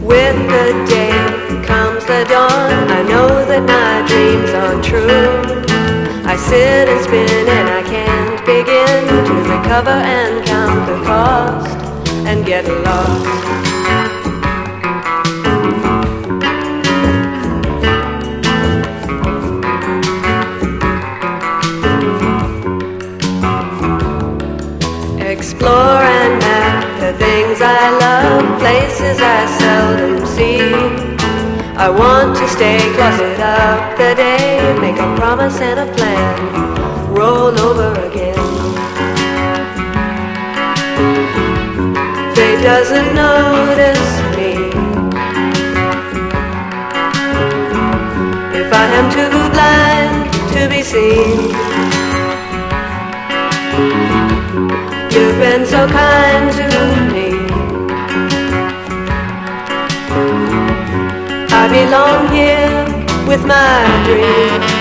With the day comes the dawn. I know that my dreams aren't true. I sit and spin and I can't begin to recover and count the cost and get lost. Explore and map the things I love, places I seldom see. I want to stay closet up the day, make a promise and a plan, roll over again. Fate doesn't notice me if I am too blind to be seen. You've been so kind to me. I belong here with my dreams.